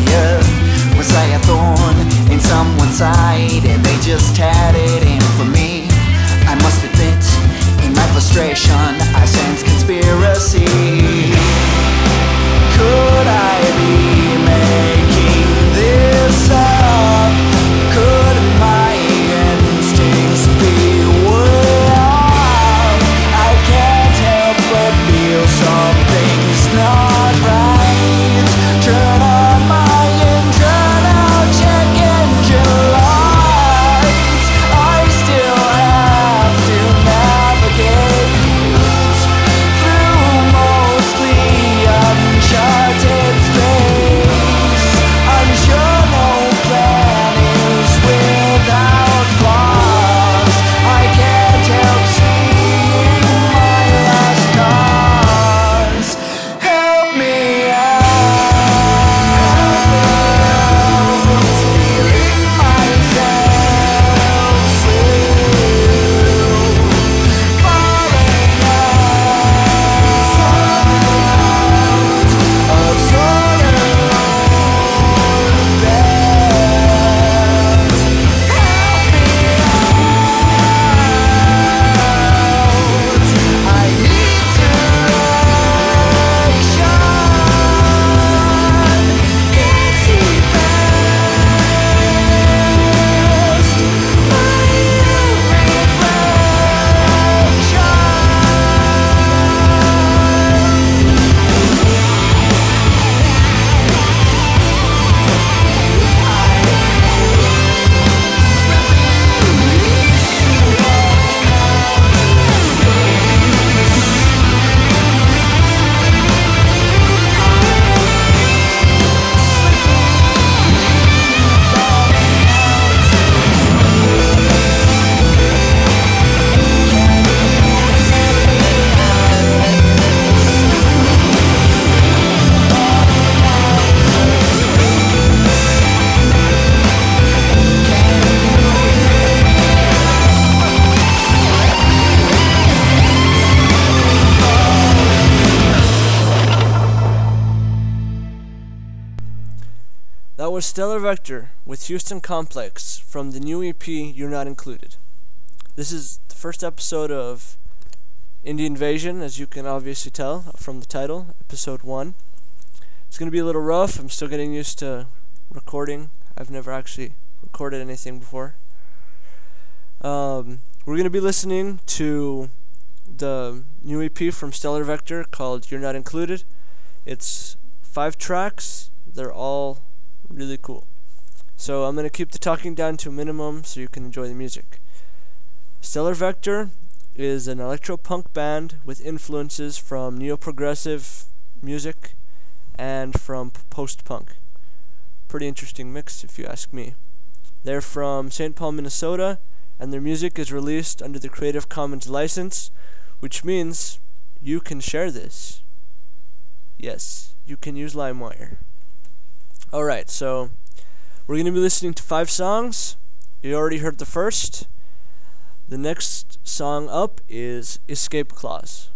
earth was like a thorn in someone's side, and they just had it in for me. I must admit, in my frustration, I sense conspiracy. Could I be making this up? Could my instincts be way off? I can't help but feel something's not right. Turn on my internal check engine lights. I still have to navigate through mostly uncharted space. I'm sure no plan is without flaws. I can't help seeing my last cause. Help me out. Feeling myself still falling out of sort of bed. Help me out. I need direction. Can't see past my That was Stellar Vector with Houston Complex from the new EP You're Not Included. This is the first episode of Indie Invasion, as you can obviously tell from the title, episode 1. It's going to be a little rough. I'm still getting used to recording. I've never actually recorded anything before. We're going to be listening to the new EP from Stellar Vector called You're Not Included. It's 5 tracks. They're all really cool. So I'm going to keep the talking down to a minimum so you can enjoy the music. Stellar Vector is an electro-punk band with influences from neo-progressive music and from post-punk. Pretty interesting mix if you ask me. They're from St. Paul, Minnesota, and their music is released under the Creative Commons license, which means you can share this. Yes, you can use LimeWire. Alright, so we're going to be listening to 5 songs. You already heard the first. The next song up is Escape Clause.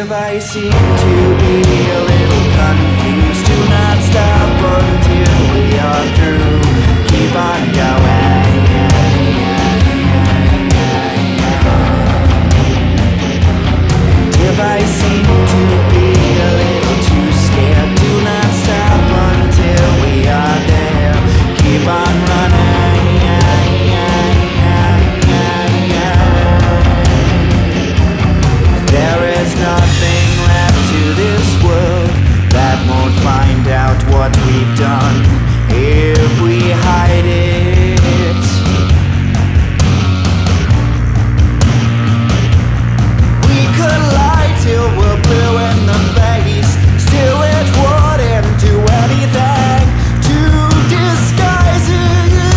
if I seem to be a little confused, do not stop until we are through. Keep on going. And if I seem to be a little too scared, do not stop until we are there. Keep on running. There is nothing left to this world that won't find out what we've done if we hide it. We could lie till we're blue in the face, still it wouldn't do anything to disguise it.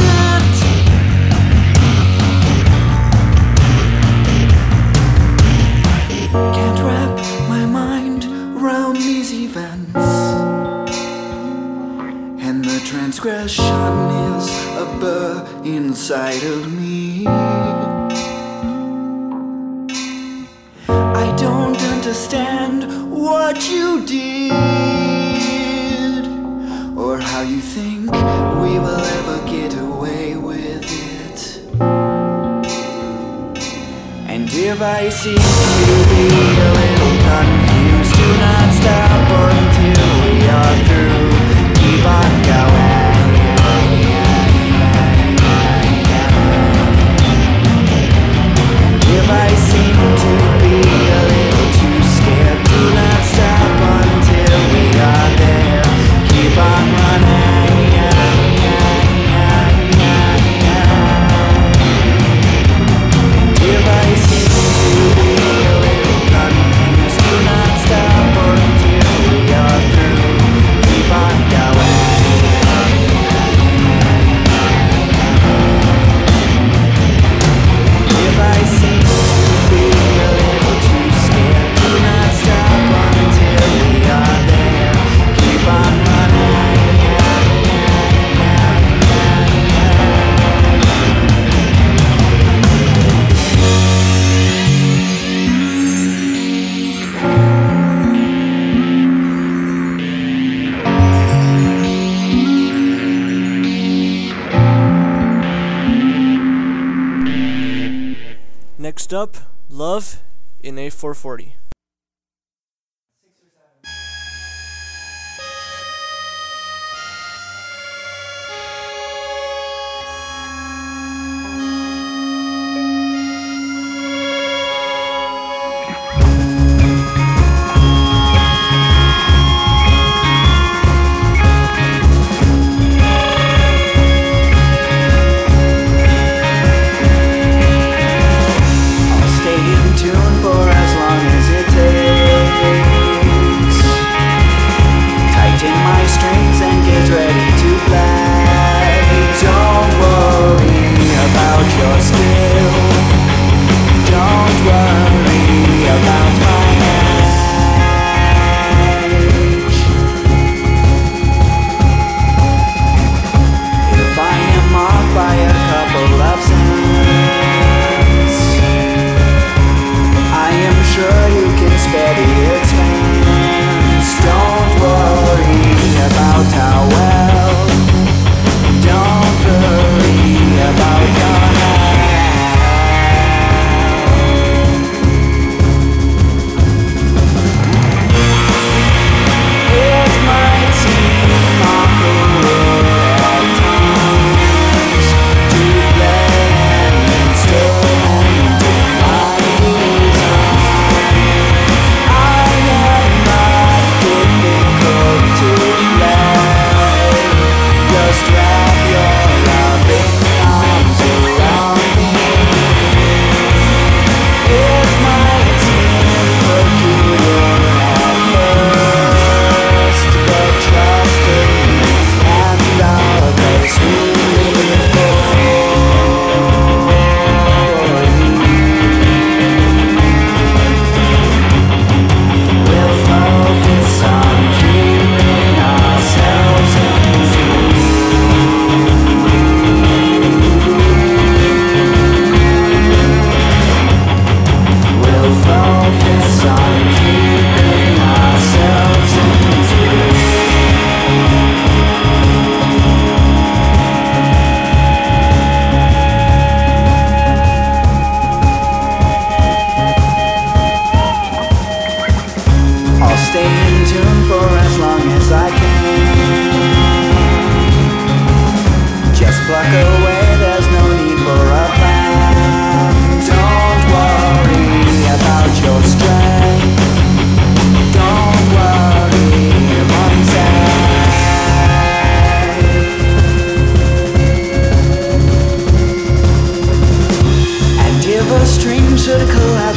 Can't wrap my mind around these events, and the transgression is a burr inside of me. I don't understand what you did, or how you think we will ever get away with it. And if I seem to be a little confused, do not stop until we are through. Keep on going. And if I seem to be a little too scared, do not stop until we are there. Keep on running. If I seem to be a little confused, do not stop until we are through. Keep on going. If I seem to be a little too scared, do not stop until we are there. Keep on running. Next up, Love in A440. Stay in tune for as long as it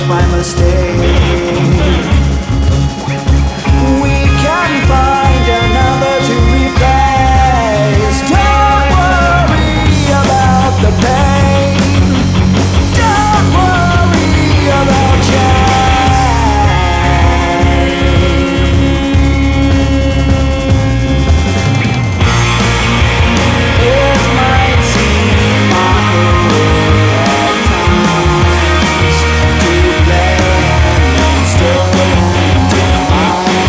my mistake. We can find another to replace. Don't worry about the pain. Don't worry about change. It might seem awkward at times to blame and still into my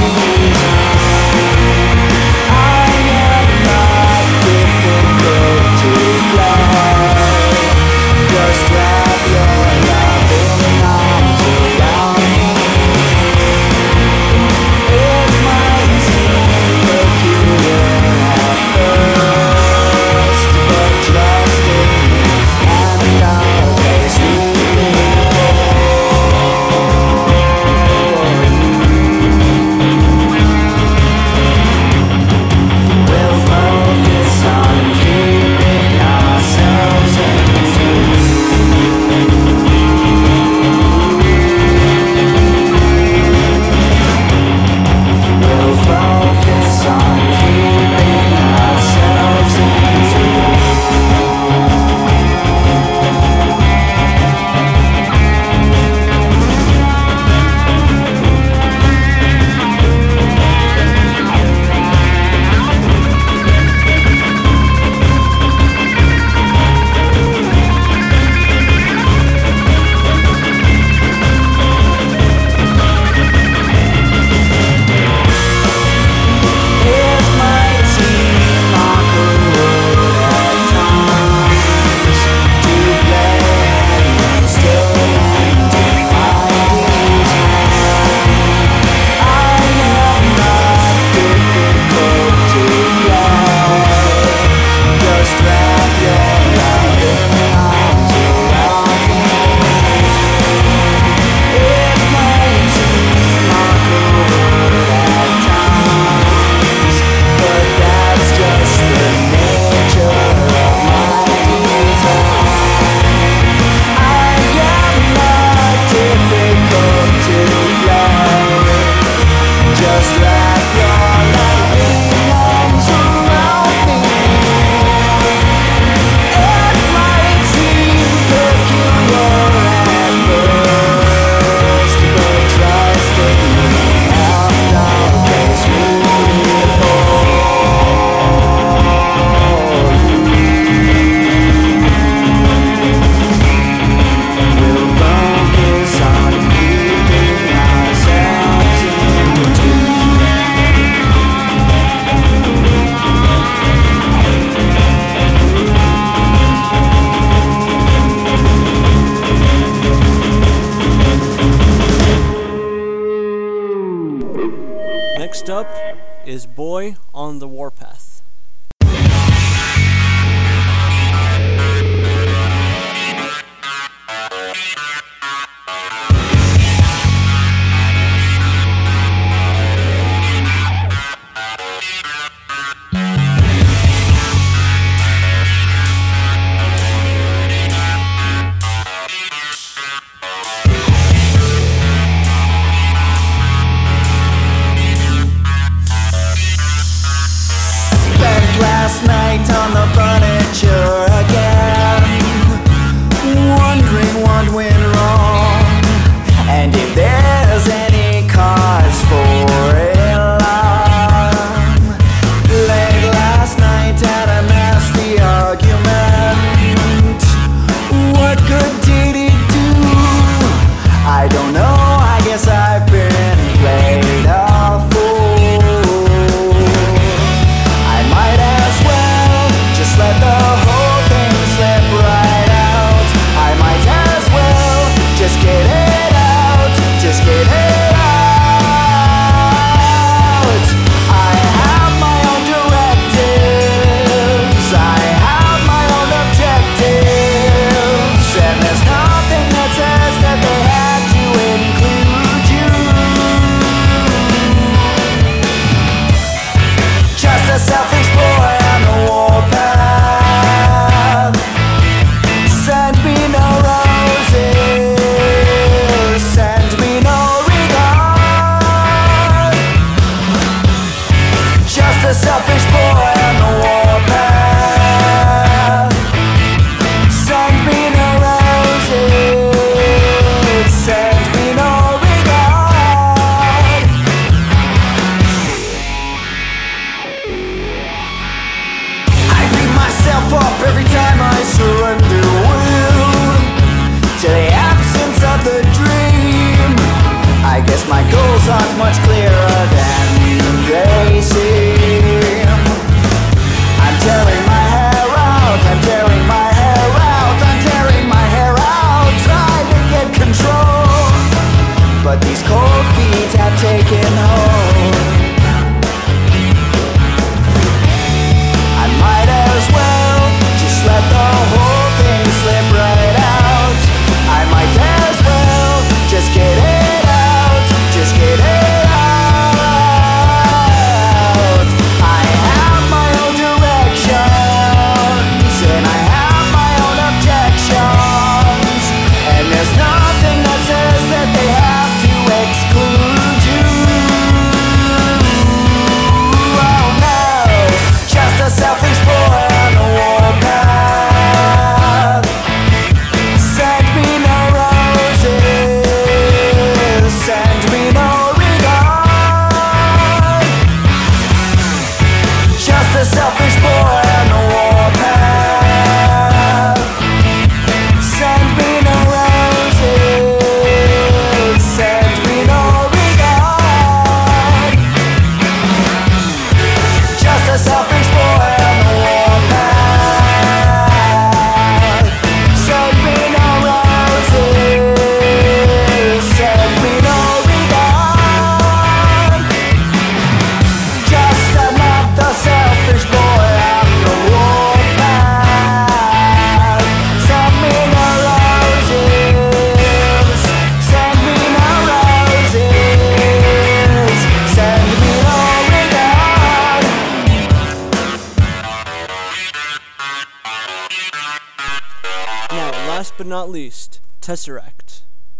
design. I am not difficult to play. Just wrap your loving arms around me. It might seem peculiar at first, but trust in me and I'll place you We'll focus on keeping ourselves in tune. We'll focus on keeping ourselves in tune. It might seem awkward at times to blame and still into my design. I am not difficult to play. Just wrap your loving arms around me. It might seem awkward at times, but that's just the nature of my design. I am not difficult to play. Just wrap your loving arms around me. It might seem peculiar at first, but trust in me and I'll place you before We'll focus on keeping ourselves in tune. Next up is Boy on the Warpath. Spent last night on the furniture again, wondering what went wrong, and if there's any cause for alarm. Late last night had a nasty argument. What good did it do? I don't know, I guess I've been played a fool. I might as well just let the whole thing slip right out. I might as well things aren't much clearer than they seem. I'm tearing my hair out, I'm tearing my hair out, I'm tearing my hair out, trying to get control. But these cold feet have taken hold. I might as well just let the whole thing slip right out. I might as well just get it out, just get it out. I have my own directions, and I have my own objections, and there's nothing that says that they have to exclude you. Oh no, just a selfish boy on the warpath. Send me no roses, send me no regard. Just a selfish boy on the warpath. Send me no roses, send me no regard. Just a selfish boy on the warpath. Send me no roses, send me no regard. Just another selfish boy on the warpath. Send me no roses, send me no roses, send me no regard. Now, last but not least, Tesseract.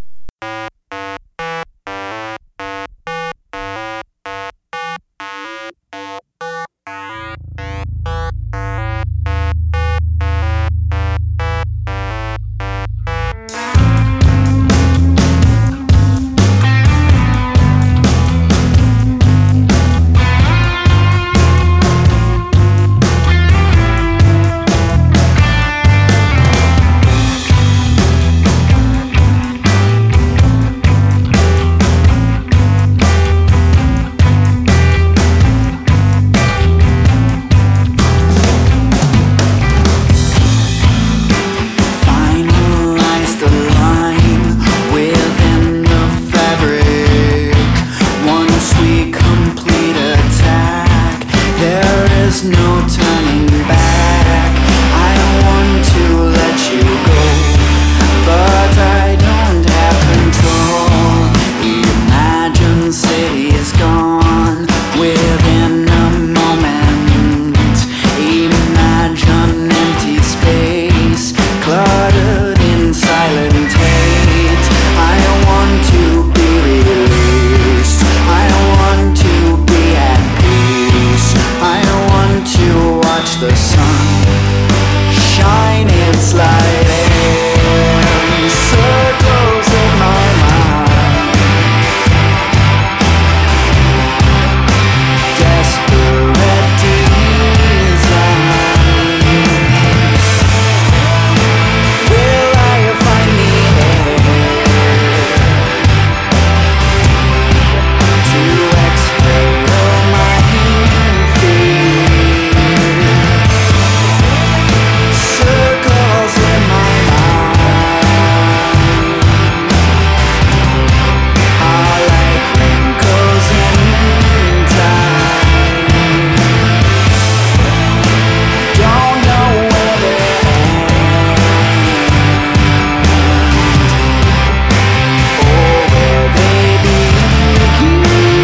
Finalize the line within the fabric. Once we complete attack, there is no turning back. I want to let you go, but I don't have control. Imagine cities gone within a moment. Imagine empty space cluttered in silent hate. I want to be released, I want to be at peace. I want to watch the sun shine its light in circles in my mind. Desperate desires. Will I find the air to exhale my fear? Circles in my mind are like wrinkles in time. Don't know where they end or where they begin.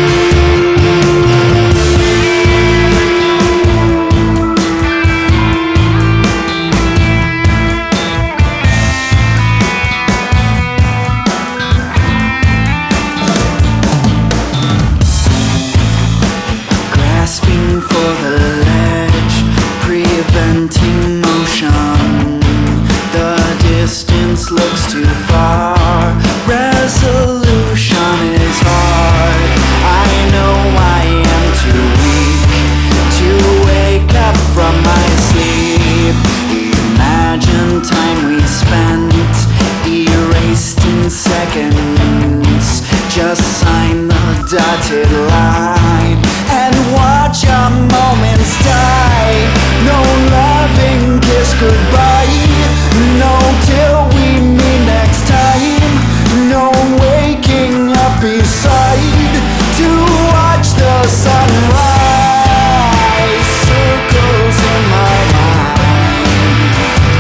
Grasping for the ledge, preventing motion. The distance looks too far. Resolution is hard. I know I am too weak to wake up from my sleep. Imagine time we spent erased in seconds. Just sign the dotted line and watch our moments die. No loving kiss goodbye, no till we meet next time. No waking up beside to watch the sunrise. Circles in my mind,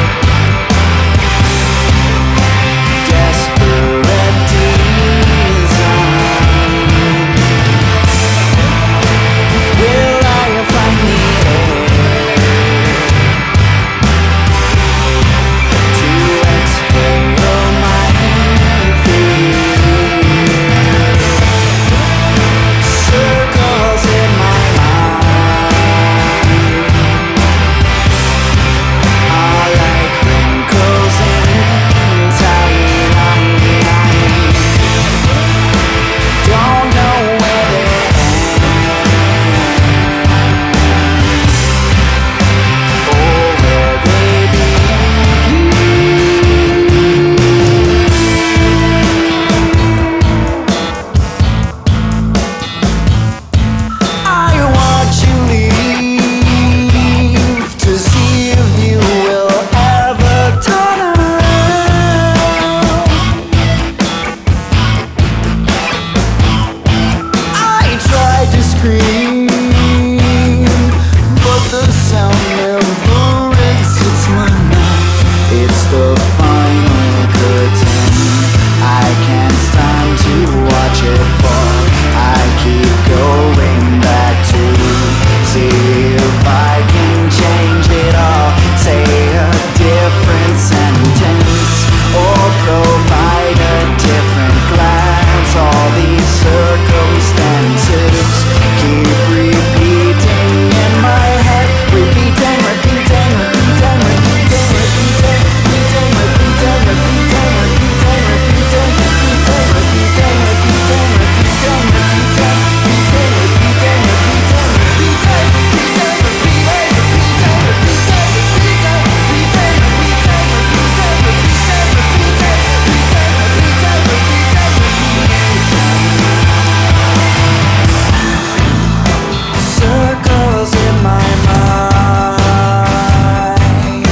desperate design. Will I find the air to exhale my fears? Circles in my mind are like wrinkles in time. Don't know where they end or where they begin. I watch you leave to see if you will ever turn around. I tried to scream, but the sound never exits my mouth. It's the final curtain. I can't stand to watch it fall. I keep going back to see if I can change it all. Say a different sentence or provide a different glance. All these circumstances keep repeating in my head. Repeating, repeating, repeating, repeating, repeating, repeating, repeating, repeating, repeating, repeating, repeating, repeating, repeating, repeating, circles in my mind,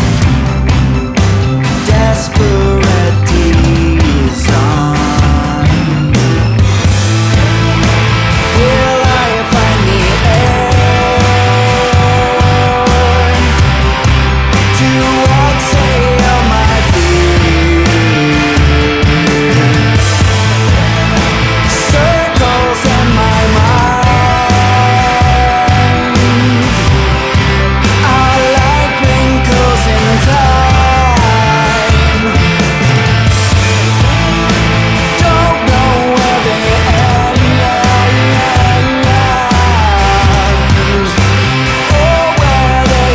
desperate design. Will I find the air to exhale my fears? Circles in my mind are like wrinkles in time. Don't know where they end or where they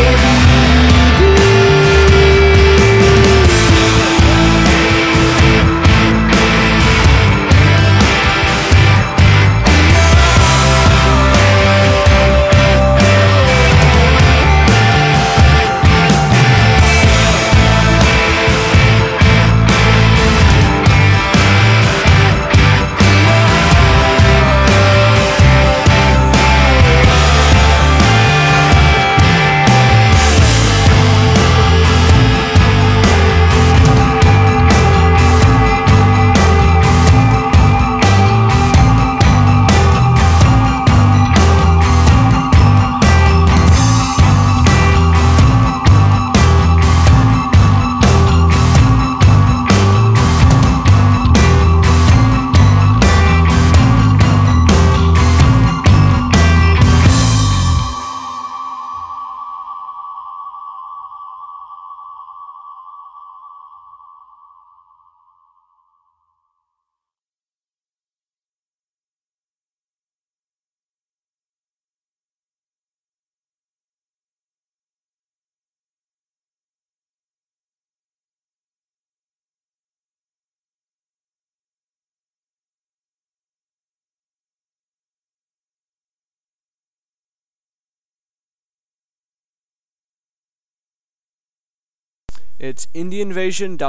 It's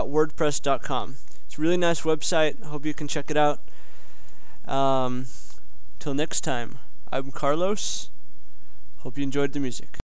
indieinvasion.wordpress.com. It's a really nice website. I hope you can check it out. Till next time, I'm Carlos. Hope you enjoyed the music.